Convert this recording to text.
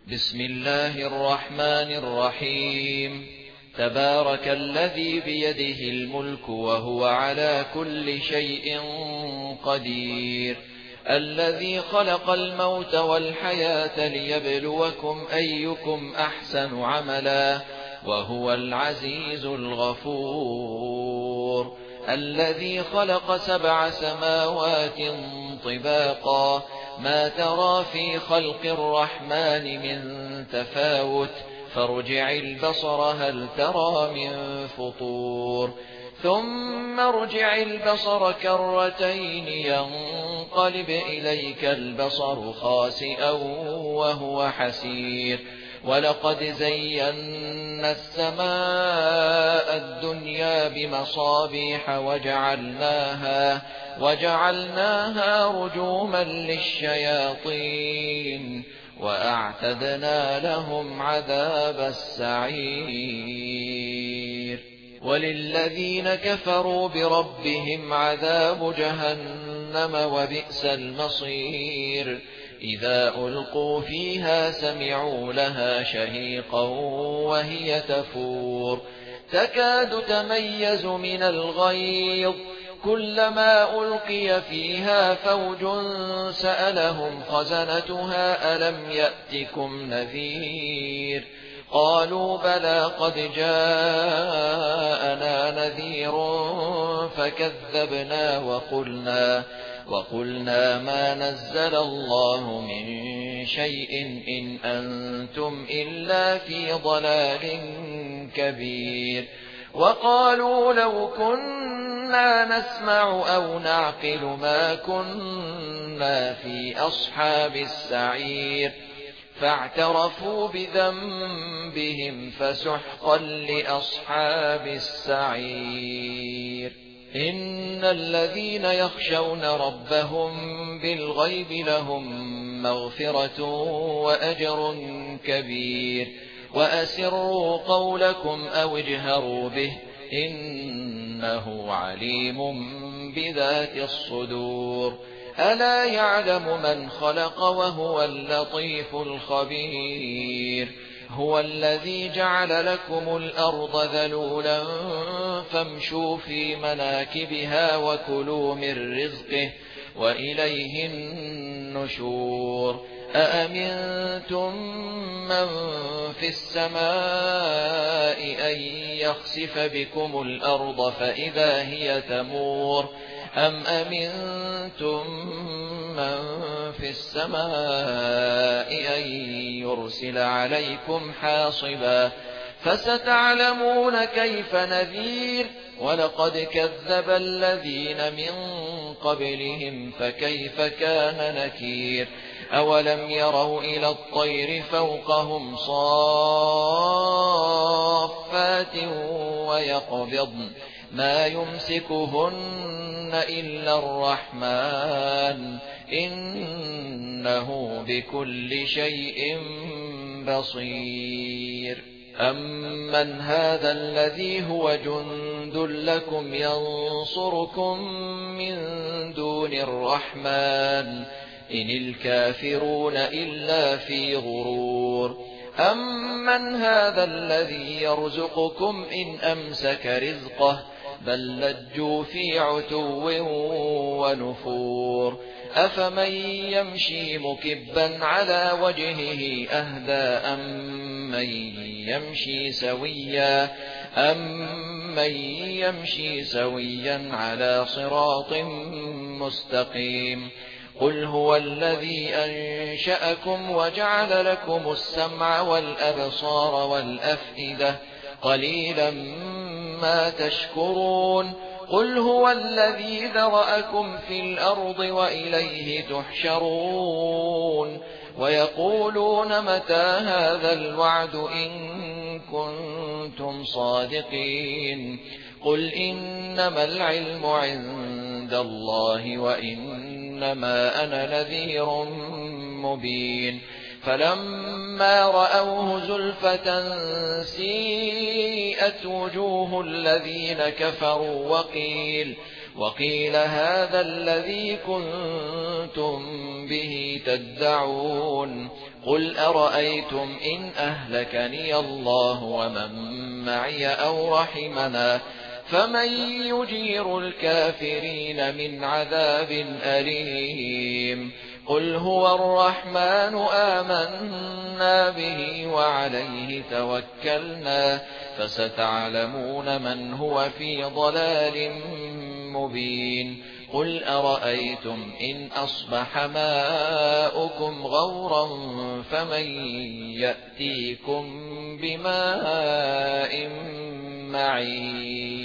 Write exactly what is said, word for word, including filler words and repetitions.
بسم الله الرحمن الرحيم. تبارك الذي بيده الملك وهو على كل شيء قدير، الذي خلق الموت والحياة ليبلوكم أيكم أحسن عملا، وهو العزيز الغفور، الذي خلق سبع سماوات طباقا، ما ترى في خلق الرحمن من تفاوت، فارجع البصر هل ترى من فطور، ثم ارجع البصر كرتين ينقلب إليك البصر خاسئا وهو حسير، ولقد زينا السماء الدنيا بمصابيح وجعلناها وجعلناها رجوما للشياطين، وأعتدنا لهم عذاب السعير. وللذين كفروا بربهم عذاب جهنم وبئس المصير. إذا ألقوا فيها سمعوا لها شهيقا وهي تفور، تكاد تميز من الغيظ، كلما ألقي فيها فوج سألهم خزنتها ألم يأتكم نذير، قالوا بلى قد جاءنا نذير فكذبنا وقلنا وقلنا ما نزل الله من شيء إن أنتم إلا في ضلال كبير. وقالوا لو كنا نسمع أو نعقل ما كنا في أصحاب السعير، فاعترفوا بذنبهم فسحقا لأصحاب السعير. إن الذين يخشون ربهم بالغيب لهم مغفرة وأجر كبير. وأسروا قولكم أو اجهروا به إنه عليم بذات الصدور. ألا يعلم من خلق وهو اللطيف الخبير. هو الذي جعل لكم الأرض ذلولا فامشوا في مناكبها وكلوا من رزقه وإليه النشور. أأمنتم من في السماء أن يخسف بكم الأرض فإذا هي تمور، أم أمنتم من في السماء أن يرسل عليكم حاصبا، فستعلمون كيف نذير. ولقد كذب الذين من قبلهم فكيف كان نكير. أولم يروا إلى الطير فوقهم صافات ويقبضن ما يمسكهن إلا الرحمن إنه بكل شيء بصير. أمن هذا الذي هو جند لكم ينصركم من دون الرحمن إن الكافرون إلا في غرور. أمن هذا الذي يرزقكم إن أمسك رزقه بل لجوا في عتو ونفور. أفمن يمشي مكبا على وجهه أهدى أمن يمشي سويا أمن يمشي سويا على صراط مستقيم. قل هو الذي أنشأكم وجعل لكم السمع والأبصار والأفئدة قليلا ما تشكرون. قل هو الذي ذرأكم في الأرض وإليه تحشرون. ويقولون متى هذا الوعد إن كنتم صادقين. قل إنما العلم عند الله وإنما أنا نذير مبين. فلما رأوه زلفة سيئت وجوه الذين كفروا وقيل وقيل هذا الذي كنتم به تدعون. قل أرأيتم إن أهلكني الله ومن معي أو رحمنا فمن يجير الكافرين من عذاب أليم قل هو الرحمن آمنا به وعليه توكلنا فستعلمون من هو في ضلال مبين قل أرأيتم إن أصبح ماؤكم غورا فمن يأتيكم بماء معين